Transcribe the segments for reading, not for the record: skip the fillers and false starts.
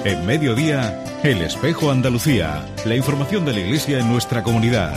En Mediodía, El Espejo Andalucía. La información de la Iglesia en nuestra comunidad.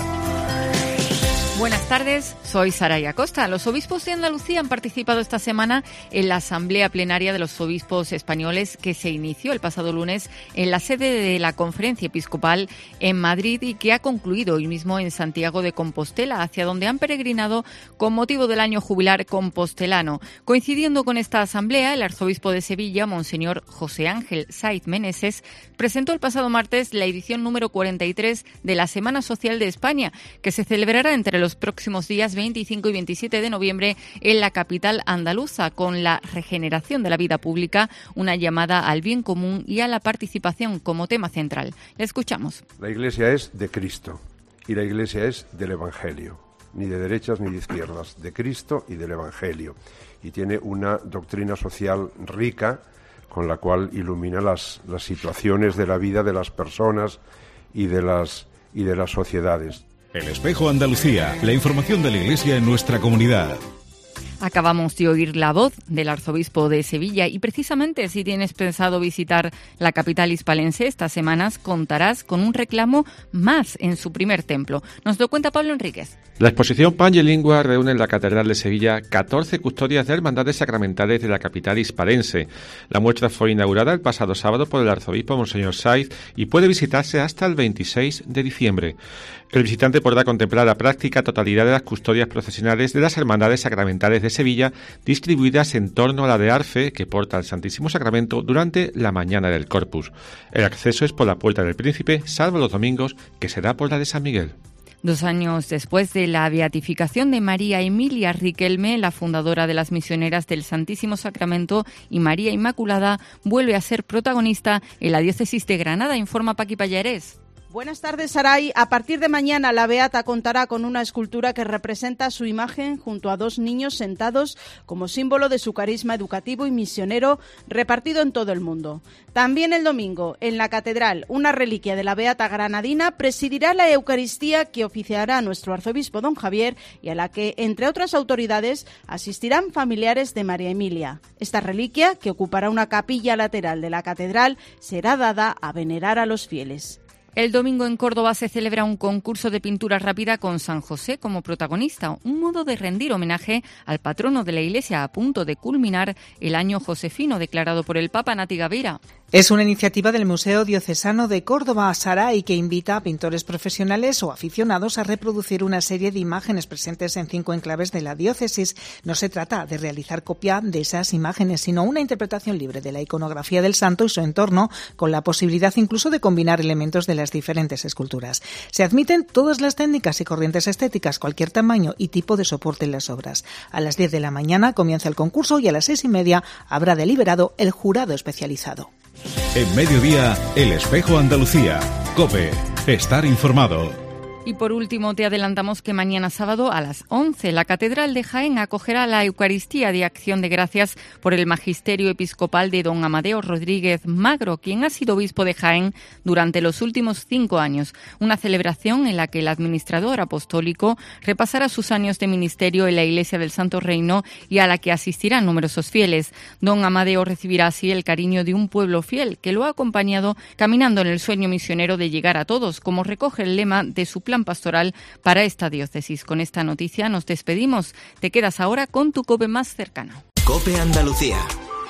Buenas tardes, soy Saraya Costa. Los obispos de Andalucía han participado esta semana en la Asamblea Plenaria de los Obispos Españoles que se inició el pasado lunes en la sede de la Conferencia Episcopal en Madrid y que ha concluido hoy mismo en Santiago de Compostela, hacia donde han peregrinado con motivo del año jubilar compostelano. Coincidiendo con esta asamblea, el arzobispo de Sevilla, Monseñor José Ángel Saiz Meneses, presentó el pasado martes la edición número 43 de la Semana Social de España, que se celebrará entre los próximos días 25 y 27 de noviembre en la capital andaluza, con la regeneración de la vida pública, una llamada al bien común y a la participación como tema central. Le escuchamos. La Iglesia es de Cristo y la Iglesia es del Evangelio, ni de derechas ni de izquierdas, de Cristo y del Evangelio. Y tiene una doctrina social rica con la cual ilumina las situaciones de la vida de las personas y de las sociedades. El Espejo Andalucía, la información de la Iglesia en nuestra comunidad. Acabamos de oír la voz del arzobispo de Sevilla y precisamente si tienes pensado visitar la capital hispalense estas semanas contarás con un reclamo más en su primer templo. Nos lo cuenta Pablo Enríquez. La exposición Pan y Lingua reúne en la Catedral de Sevilla 14 custodias de hermandades sacramentales de la capital hispalense. La muestra fue inaugurada el pasado sábado por el arzobispo Monseñor Saiz y puede visitarse hasta el 26 de diciembre. El visitante podrá contemplar la práctica totalidad de las custodias procesionales de las hermandades sacramentales de Sevilla, distribuidas en torno a la de Arfe, que porta el Santísimo Sacramento durante la mañana del Corpus. El acceso es por la Puerta del Príncipe, salvo los domingos, que será por la de San Miguel. 2 años después de la beatificación de María Emilia Riquelme, la fundadora de las Misioneras del Santísimo Sacramento y María Inmaculada, vuelve a ser protagonista en la diócesis de Granada, informa Paqui Pallarés. Buenas tardes, Saray. A partir de mañana, la Beata contará con una escultura que representa su imagen junto a 2 niños sentados como símbolo de su carisma educativo y misionero repartido en todo el mundo. También el domingo, en la Catedral, una reliquia de la Beata granadina presidirá la Eucaristía que oficiará nuestro arzobispo don Javier y a la que, entre otras autoridades, asistirán familiares de María Emilia. Esta reliquia, que ocupará una capilla lateral de la Catedral, será dada a venerar a los fieles. El domingo en Córdoba se celebra un concurso de pintura rápida con San José como protagonista, un modo de rendir homenaje al patrono de la Iglesia a punto de culminar el año josefino declarado por el Papa Nati Gavira. Es una iniciativa del Museo Diocesano de Córdoba, Saray, que invita a pintores profesionales o aficionados a reproducir una serie de imágenes presentes en 5 enclaves de la diócesis. No se trata de realizar copia de esas imágenes, sino una interpretación libre de la iconografía del santo y su entorno, con la posibilidad incluso de combinar elementos de las diferentes esculturas. Se admiten todas las técnicas y corrientes estéticas, cualquier tamaño y tipo de soporte en las obras. A las 10 de la mañana comienza el concurso y a las 6:30 habrá deliberado el jurado especializado. En Mediodía, El Espejo Andalucía. COPE. Estar informado. Y por último, te adelantamos que mañana sábado a las 11 la Catedral de Jaén acogerá la Eucaristía de Acción de Gracias por el Magisterio Episcopal de don Amadeo Rodríguez Magro, quien ha sido obispo de Jaén durante los últimos 5 años. Una celebración en la que el administrador apostólico repasará sus años de ministerio en la Iglesia del Santo Reino y a la que asistirán numerosos fieles. Don Amadeo recibirá así el cariño de un pueblo fiel que lo ha acompañado caminando en el sueño misionero de llegar a todos, como recoge el lema de su plan pastoral para esta diócesis. Con esta noticia nos despedimos. Te quedas ahora con tu COPE más cercano. COPE Andalucía.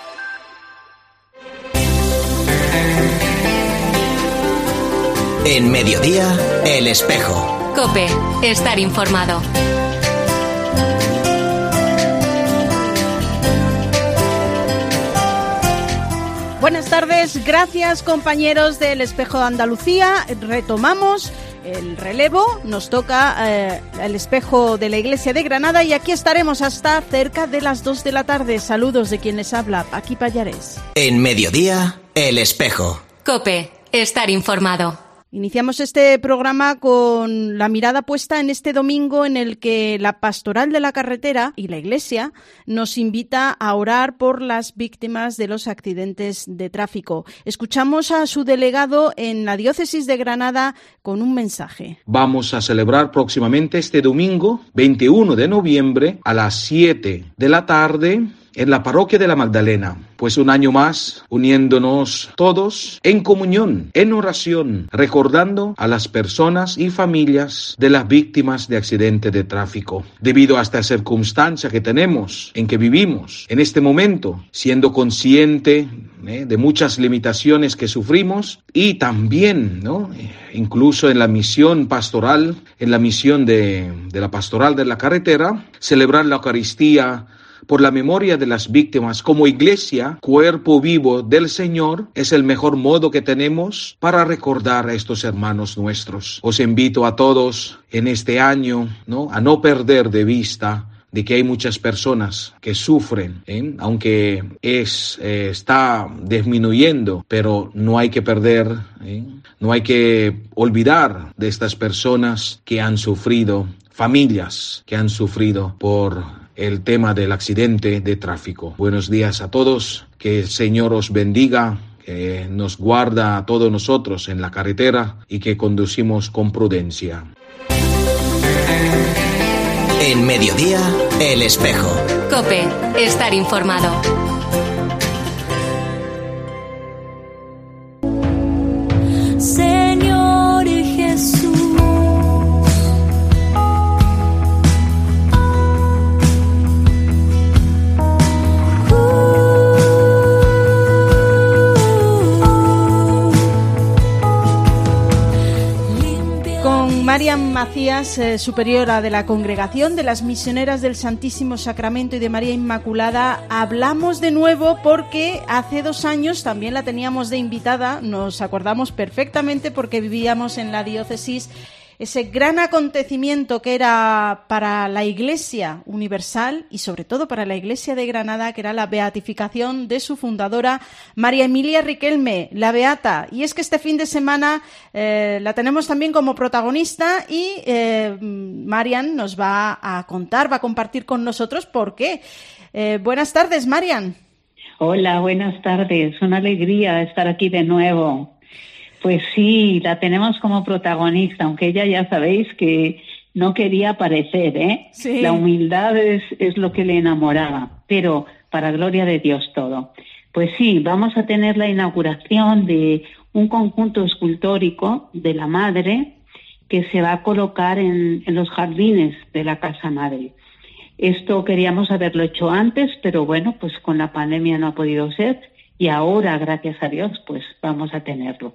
En Mediodía, El Espejo. COPE. Estar informado. Buenas tardes, gracias compañeros del Espejo de Andalucía. Retomamos el relevo, nos toca el Espejo de la Iglesia de Granada y aquí estaremos hasta cerca de las 2 de la tarde. Saludos de quien les habla, Paqui Pallarés. En Mediodía, El Espejo. COPE, estar informado. Iniciamos este programa con la mirada puesta en este domingo en el que la Pastoral de la Carretera y la Iglesia nos invita a orar por las víctimas de los accidentes de tráfico. Escuchamos a su delegado en la Diócesis de Granada con un mensaje. Vamos a celebrar próximamente este domingo, 21 de noviembre, a las 7 de la tarde, en la parroquia de la Magdalena, pues un año más uniéndonos todos en comunión, en oración, recordando a las personas y familias de las víctimas de accidentes de tráfico. Debido a esta circunstancia que tenemos, en que vivimos en este momento, siendo consciente de muchas limitaciones que sufrimos y también, incluso en la misión pastoral, en la misión de la pastoral de la carretera, celebrar la Eucaristía por la memoria de las víctimas como iglesia, cuerpo vivo del Señor, es el mejor modo que tenemos para recordar a estos hermanos nuestros. Os invito a todos en este año, a no perder de vista de que hay muchas personas que sufren, aunque está disminuyendo, pero no hay que perder, no hay que olvidar de estas personas que han sufrido, familias que han sufrido por el tema del accidente de tráfico. Buenos días a todos, que el Señor os bendiga, que nos guarda a todos nosotros en la carretera y que conducimos con prudencia. En Mediodía, El Espejo. COPE, estar informado. Señor Jesús. Marian Macías, superiora de la Congregación de las Misioneras del Santísimo Sacramento y de María Inmaculada, hablamos de nuevo porque hace 2 años también la teníamos de invitada, nos acordamos perfectamente porque vivíamos en la diócesis ese gran acontecimiento que era para la Iglesia universal y sobre todo para la Iglesia de Granada, que era la beatificación de su fundadora, María Emilia Riquelme, la Beata. Y es que este fin de semana la tenemos también como protagonista y Marian nos va a contar, va a compartir con nosotros por qué. Buenas tardes, Marian. Hola, buenas tardes. Una alegría estar aquí de nuevo. Pues sí, la tenemos como protagonista, aunque ella ya sabéis que no quería aparecer, ¿eh? Sí. La humildad es lo que le enamoraba, pero para gloria de Dios todo. Pues sí, vamos a tener la inauguración de un conjunto escultórico de la Madre que se va a colocar en los jardines de la Casa Madre. Esto queríamos haberlo hecho antes, pero bueno, pues con la pandemia no ha podido ser y ahora, gracias a Dios, pues vamos a tenerlo.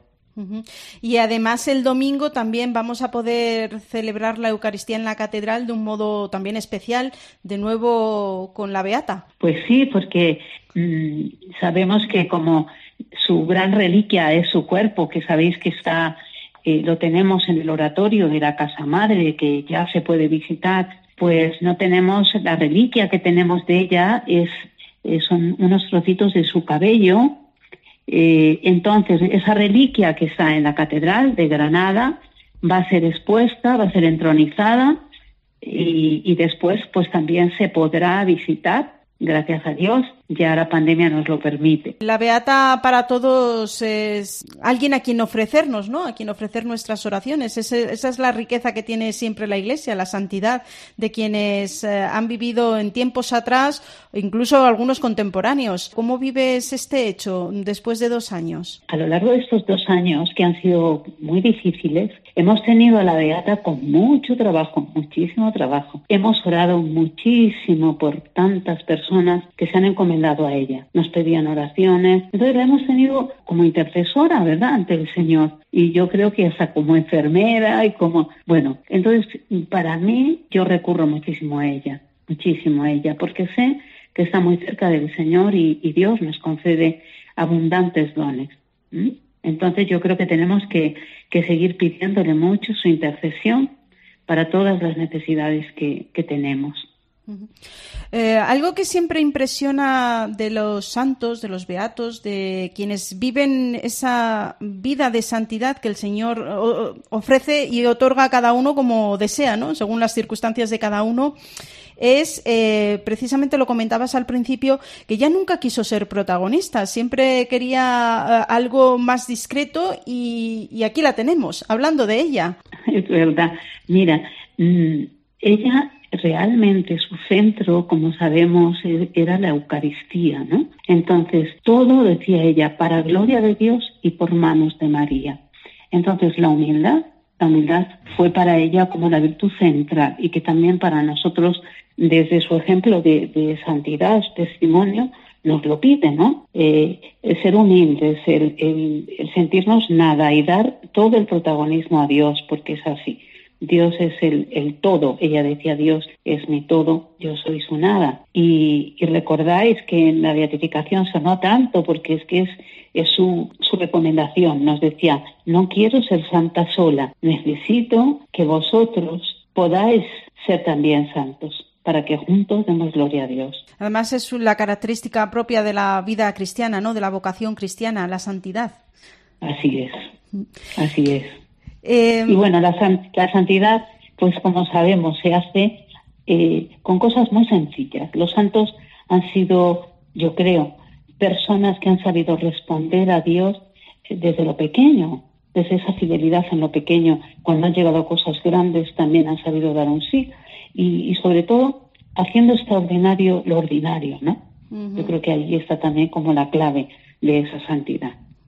Y además el domingo también vamos a poder celebrar la Eucaristía en la Catedral de un modo también especial, de nuevo con la Beata. Pues sí, porque sabemos que como su gran reliquia es su cuerpo, que sabéis que está, lo tenemos en el oratorio de la Casa Madre, que ya se puede visitar, pues no tenemos la reliquia que tenemos de ella, son unos trocitos de su cabello. Entonces, esa reliquia que está en la Catedral de Granada va a ser expuesta, va a ser entronizada y después pues también se podrá visitar, gracias a Dios, ya la pandemia nos lo permite. La Beata para todos es alguien a quien ofrecernos, ¿no? A quien ofrecer nuestras oraciones. Esa es la riqueza que tiene siempre la Iglesia, la santidad de quienes han vivido en tiempos atrás, incluso algunos contemporáneos. ¿Cómo vives este hecho después de 2 años? A lo largo de estos 2 años, que han sido muy difíciles, hemos tenido a la Beata con mucho trabajo, muchísimo trabajo. Hemos orado muchísimo por tantas personas que se han encomendado a ella. Nos pedían oraciones. Entonces la hemos tenido como intercesora, ¿verdad?, ante el Señor. Y yo creo que hasta como enfermera y como... Bueno, entonces para mí yo recurro muchísimo a ella, porque sé que está muy cerca del Señor y Dios nos concede abundantes dones. Entonces yo creo que tenemos que seguir pidiéndole mucho su intercesión para todas las necesidades que tenemos. Algo que siempre impresiona de los santos, de los beatos, de quienes viven esa vida de santidad que el Señor ofrece y otorga a cada uno como desea, ¿no?, según las circunstancias de cada uno, es, precisamente lo comentabas al principio, que ella nunca quiso ser protagonista, siempre quería algo más discreto y aquí la tenemos, hablando de ella. Es verdad. Mira, ella realmente su centro, como sabemos, era la Eucaristía, ¿no? Entonces, todo, decía ella, para gloria de Dios y por manos de María. Entonces, la humildad fue para ella como la virtud central, y que también para nosotros, desde su ejemplo de santidad, testimonio, nos lo pide, ¿no? El ser humildes, el sentirnos nada y dar todo el protagonismo a Dios, porque es así. Dios es el todo. Ella decía, Dios es mi todo, yo soy su nada. Y recordáis que en la beatificación sonó tanto, porque es su recomendación. Nos decía, no quiero ser santa sola, necesito que vosotros podáis ser también santos, para que juntos demos gloria a Dios. Además es la característica propia de la vida cristiana, ¿no? De la vocación cristiana, la santidad. Así es. Y bueno, la santidad, pues como sabemos, se hace con cosas muy sencillas. Los santos han sido, yo creo, personas que han sabido responder a Dios desde lo pequeño, desde esa fidelidad en lo pequeño. Cuando han llegado a cosas grandes también han sabido dar un sí. Y sobre todo, haciendo extraordinario lo ordinario, ¿no? Uh-huh. Yo creo que ahí está también como la clave de esa santidad.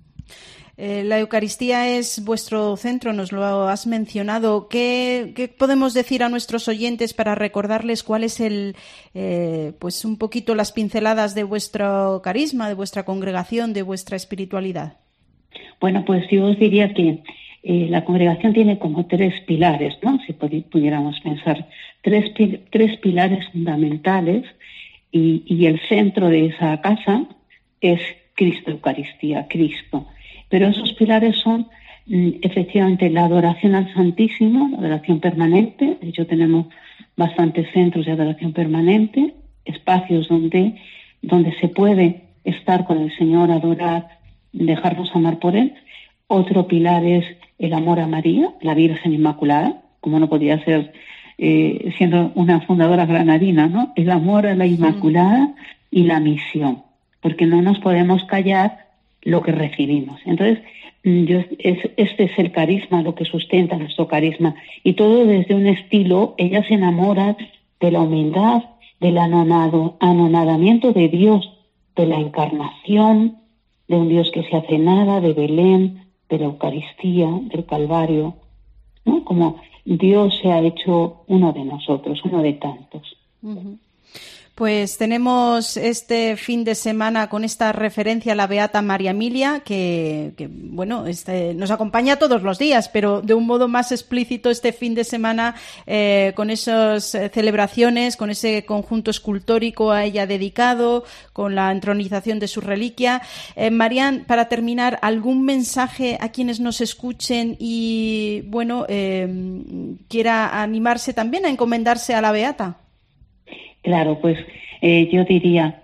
La Eucaristía es vuestro centro, nos lo has mencionado. ¿Qué podemos decir a nuestros oyentes para recordarles cuál es pues un poquito las pinceladas de vuestro carisma, de vuestra congregación, de vuestra espiritualidad? Bueno, pues yo os diría que la congregación tiene como 3 pilares, ¿no? Si pudiéramos pensar, tres pilares fundamentales, y el centro de esa casa es Cristo, Eucaristía, Cristo. Pero esos pilares son efectivamente la adoración al Santísimo, la adoración permanente. De hecho, tenemos bastantes centros de adoración permanente, espacios donde se puede estar con el Señor, adorar, dejarnos amar por Él. Otro pilar es el amor a María, la Virgen Inmaculada, como no podía ser siendo una fundadora granadina, ¿no? El amor a la Inmaculada y la misión, porque no nos podemos callar lo que recibimos. Entonces, este es el carisma, lo que sustenta nuestro carisma, y todo desde un estilo. Ella se enamora de la humildad, del anonadamiento de Dios, de la encarnación, de un Dios que se hace nada, de Belén, de la Eucaristía, del Calvario, ¿no? Como Dios se ha hecho uno de nosotros, uno de tantos. Uh-huh. Pues tenemos este fin de semana con esta referencia a la Beata María Emilia, que bueno, nos acompaña todos los días, pero de un modo más explícito este fin de semana con esas celebraciones, con ese conjunto escultórico a ella dedicado, con la entronización de su reliquia. Marian, para terminar, ¿algún mensaje a quienes nos escuchen y, bueno, quiera animarse también a encomendarse a la Beata? Claro, pues yo diría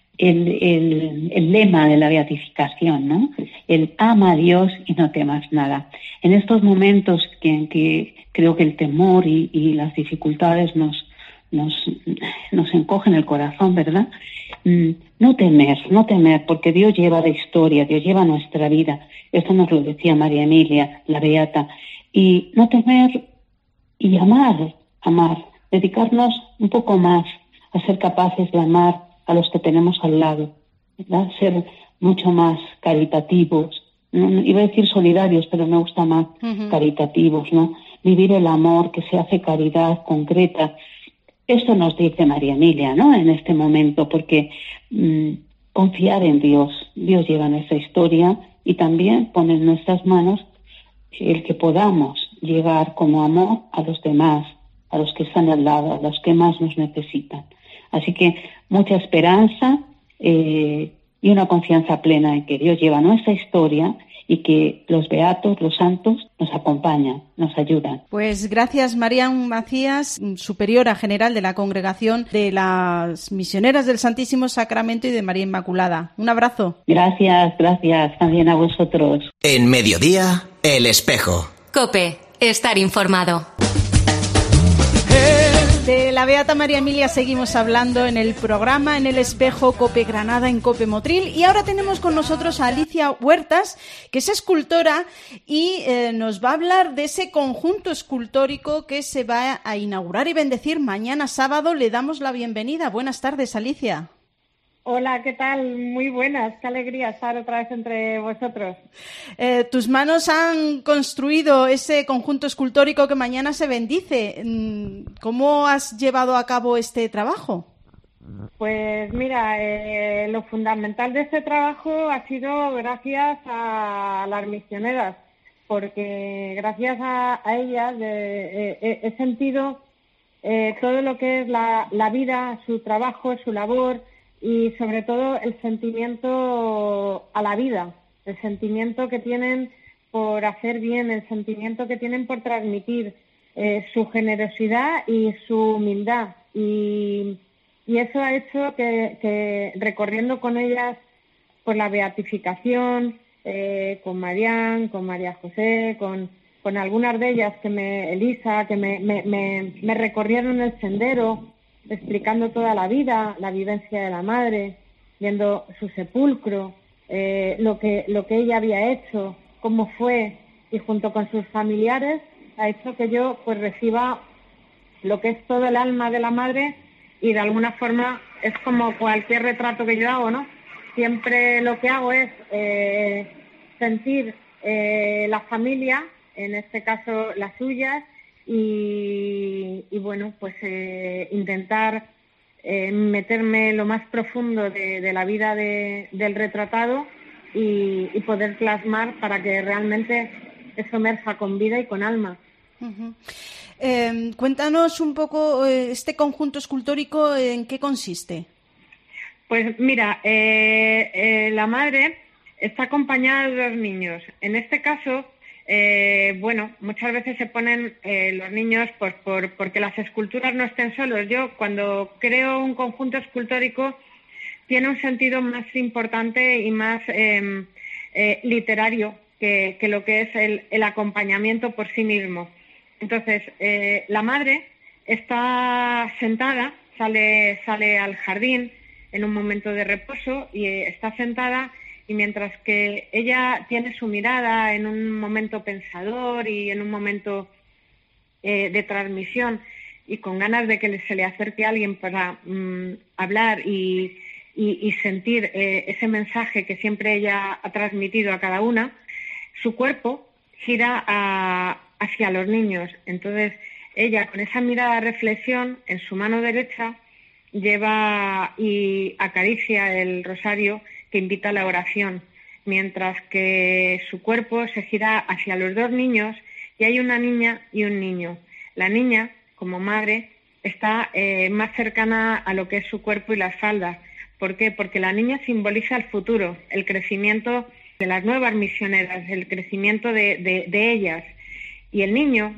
el lema de la beatificación, ¿no? El ama a Dios y no temas nada. En estos momentos en que creo que el temor y las dificultades nos encogen el corazón, ¿verdad? No temer, porque Dios lleva la historia, Dios lleva nuestra vida. Esto nos lo decía María Emilia, la Beata. Y no temer y amar, dedicarnos un poco más a ser capaces de amar a los que tenemos al lado, ¿verdad? Ser mucho más caritativos, ¿no? Iba a decir solidarios, pero me gusta más caritativos, ¿no? Vivir el amor, que se hace caridad concreta. Esto nos dice María Emilia, ¿no? En este momento, porque confiar en Dios. Dios lleva nuestra historia y también pone en nuestras manos el que podamos llegar como amor a los demás, a los que están al lado, a los que más nos necesitan. Así que mucha esperanza y una confianza plena en que Dios lleva nuestra historia y que los beatos, los santos, nos acompañan, nos ayudan. Pues gracias, Marian Macías, superiora general de la Congregación de las Misioneras del Santísimo Sacramento y de María Inmaculada. Un abrazo. Gracias también a vosotros. En Mediodía, El Espejo. COPE, estar informado. De la Beata María Emilia seguimos hablando en el programa En el Espejo, COPE Granada en COPE Motril, y ahora tenemos con nosotros a Alicia Huertas, que es escultora y nos va a hablar de ese conjunto escultórico que se va a inaugurar y bendecir mañana sábado. Le damos la bienvenida. Buenas tardes, Alicia. Hola, ¿qué tal? Muy buenas, qué alegría estar otra vez entre vosotros. Tus manos han construido ese conjunto escultórico que mañana se bendice. ¿Cómo has llevado a cabo este trabajo? Pues mira, lo fundamental de este trabajo ha sido gracias a las misioneras, porque gracias a ellas he sentido todo lo que es la vida, su trabajo, su labor, y sobre todo el sentimiento a la vida, el sentimiento que tienen por hacer bien, el sentimiento que tienen por transmitir, su generosidad y su humildad. Y eso ha hecho que recorriendo con ellas por la beatificación, con Marián, con María José, con algunas de ellas, Elisa, que me recorrieron el sendero, explicando toda la vida, la vivencia de la madre, viendo su sepulcro, lo que ella había hecho, cómo fue, y junto con sus familiares ha hecho que yo pues reciba lo que es todo el alma de la madre, y de alguna forma es como cualquier retrato que yo hago, ¿no? Siempre lo que hago es sentir la familia, en este caso las suyas, y bueno, pues intentar meterme lo más profundo de la vida del retratado y poder plasmar para que realmente eso emerja con vida y con alma. Uh-huh. Cuéntanos un poco este conjunto escultórico, ¿en qué consiste? Pues mira, la madre está acompañada de 2 niños. En este caso, bueno, muchas veces se ponen los niños porque las esculturas no estén solos. Yo, cuando creo un conjunto escultórico, tiene un sentido más importante y más literario que lo que es el acompañamiento por sí mismo. Entonces, la madre está sentada, sale al jardín en un momento de reposo y está sentada. Y mientras que ella tiene su mirada en un momento pensador y en un momento de transmisión y con ganas de que se le acerque a alguien para hablar y sentir ese mensaje que siempre ella ha transmitido a cada una, su cuerpo gira hacia los niños. Entonces ella, con esa mirada de reflexión, en su mano derecha lleva y acaricia el rosario que invita a la oración, mientras que su cuerpo se gira hacia los 2 niños, y hay una niña y un niño. La niña, como madre, está más cercana a lo que es su cuerpo y la espalda. ¿Por qué? Porque la niña simboliza el futuro, el crecimiento de las nuevas misioneras, el crecimiento de ellas. Y el niño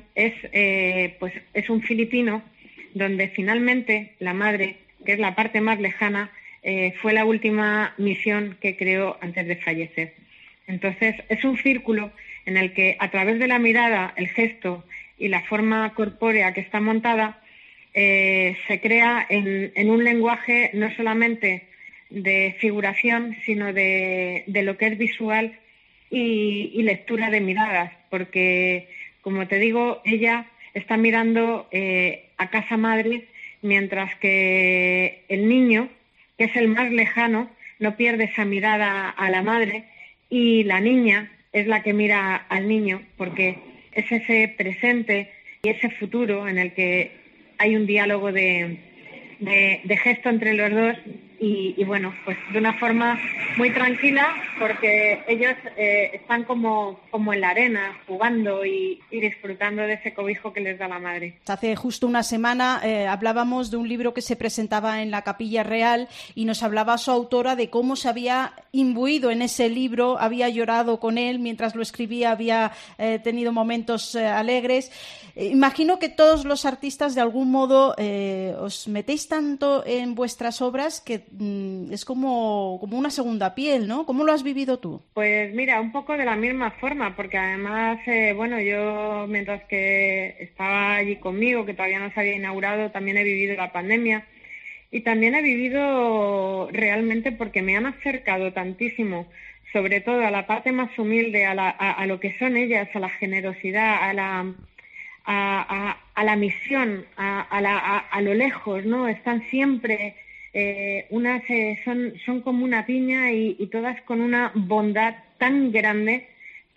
es un filipino, donde finalmente la madre, que es la parte más lejana, fue la última misión que creó antes de fallecer. Entonces, es un círculo en el que, a través de la mirada, el gesto y la forma corpórea que está montada, se crea en un lenguaje no solamente de figuración, sino de lo que es visual y lectura de miradas, porque, como te digo, ella está mirando a casa madre, mientras que el niño, que es el más lejano, no pierde esa mirada a la madre, y la niña es la que mira al niño, porque es ese presente y ese futuro en el que hay un diálogo de gesto entre los dos, y bueno, pues de una forma muy tranquila, porque ellos están como en la arena, jugando y disfrutando de ese cobijo que les da la madre. Hace justo una semana hablábamos de un libro que se presentaba en la Capilla Real, y nos hablaba su autora de cómo se había imbuido en ese libro, había llorado con él mientras lo escribía, había tenido momentos alegres. Imagino que todos los artistas, de algún modo, os metéis tanto en vuestras obras que es como una segunda piel, ¿no? ¿Cómo lo has vivido tú? Pues mira, un poco de la misma forma, porque además, yo mientras que estaba allí conmigo, que todavía no se había inaugurado, también he vivido la pandemia y también he vivido realmente porque me han acercado tantísimo, sobre todo a la parte más humilde, a lo que son ellas, a la generosidad, a la misión, a lo lejos, ¿no? Están siempre, son como una piña y todas con una bondad tan grande,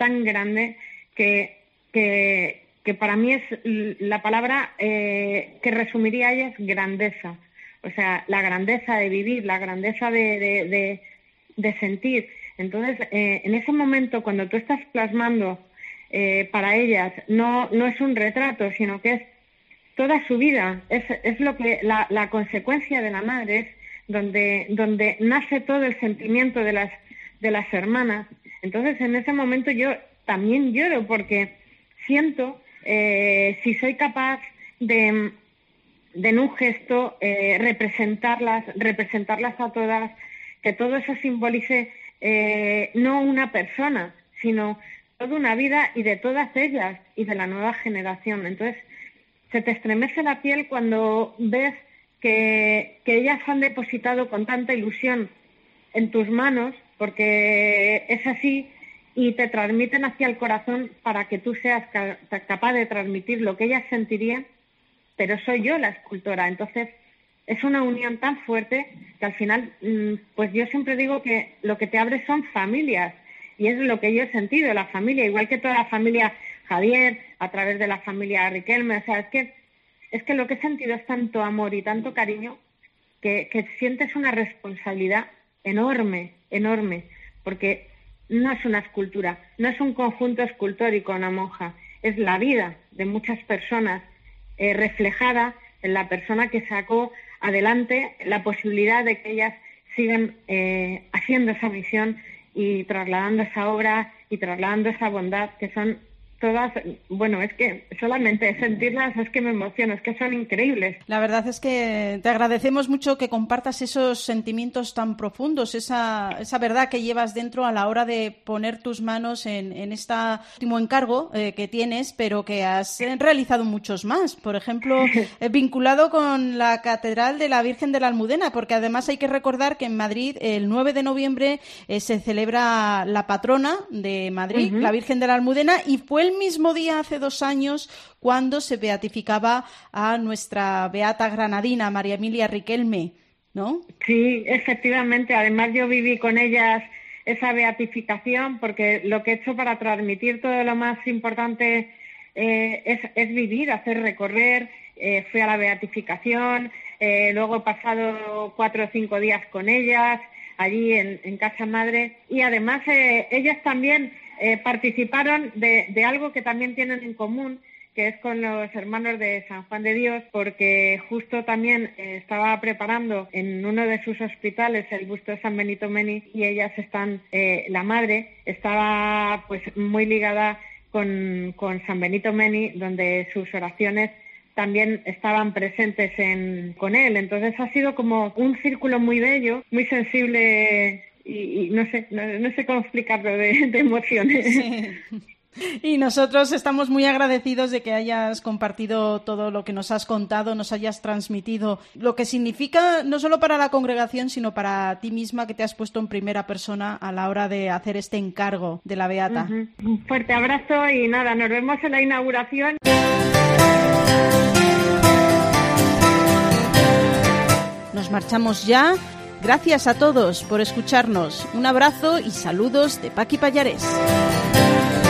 que para mí es la palabra que resumiría a ellas grandeza. O sea, la grandeza de vivir, la grandeza de sentir. Entonces, en ese momento, cuando tú estás plasmando para ellas, no es un retrato, sino que es toda su vida, es lo que la consecuencia de la madre, es donde nace todo el sentimiento de las hermanas. Entonces, en ese momento yo también lloro porque siento, si soy capaz de en un gesto representarlas a todas, que todo eso simbolice no una persona, sino toda una vida y de todas ellas y de la nueva generación. Entonces, se te estremece la piel cuando ves que ellas han depositado con tanta ilusión en tus manos, porque es así, y te transmiten hacia el corazón para que tú seas capaz de transmitir lo que ellas sentirían, pero soy yo la escultora. Entonces, es una unión tan fuerte que al final, pues yo siempre digo que lo que te abre son familias, y es lo que yo he sentido, la familia, igual que toda la familia Javier, a través de la familia Riquelme. O sea, es que lo que he sentido es tanto amor y tanto cariño que sientes una responsabilidad enorme, porque no es una escultura, no es un conjunto escultórico, una monja, es la vida de muchas personas reflejada en la persona que sacó adelante la posibilidad de que ellas sigan haciendo esa misión y trasladando esa obra y trasladando esa bondad, que son todas, bueno, es que solamente sentirlas es que me emociono, es que son increíbles. La verdad es que te agradecemos mucho que compartas esos sentimientos tan profundos, esa verdad que llevas dentro a la hora de poner tus manos en este último encargo que tienes, pero que has realizado muchos más. Por ejemplo, vinculado con la Catedral de la Virgen de la Almudena, porque además hay que recordar que en Madrid el 9 de noviembre se celebra la patrona de Madrid, la Virgen de la Almudena, y fue el mismo día hace 2 años cuando se beatificaba a nuestra beata granadina, María Emilia Riquelme, ¿no? Sí, efectivamente. Además, yo viví con ellas esa beatificación, porque lo que he hecho para transmitir todo lo más importante es vivir, hacer recorrer. Fui a la beatificación, luego he pasado 4 o 5 días con ellas allí en Casa Madre, y además ellas también participaron de algo que también tienen en común, que es con los hermanos de San Juan de Dios, porque justo también estaba preparando en uno de sus hospitales el busto de San Benito Meni, y ellas están, la madre estaba pues muy ligada con San Benito Meni, donde sus oraciones también estaban presentes con él. Entonces ha sido como un círculo muy bello, muy sensible, y no sé cómo explicarlo, de emociones. Sí. Y nosotros estamos muy agradecidos de que hayas compartido todo lo que nos has contado, nos hayas transmitido lo que significa no solo para la congregación, sino para ti misma, que te has puesto en primera persona a la hora de hacer este encargo de la beata. Un fuerte abrazo y nada, nos vemos en la inauguración. Nos marchamos ya. Gracias a todos por escucharnos. Un abrazo y saludos de Paqui Pallares.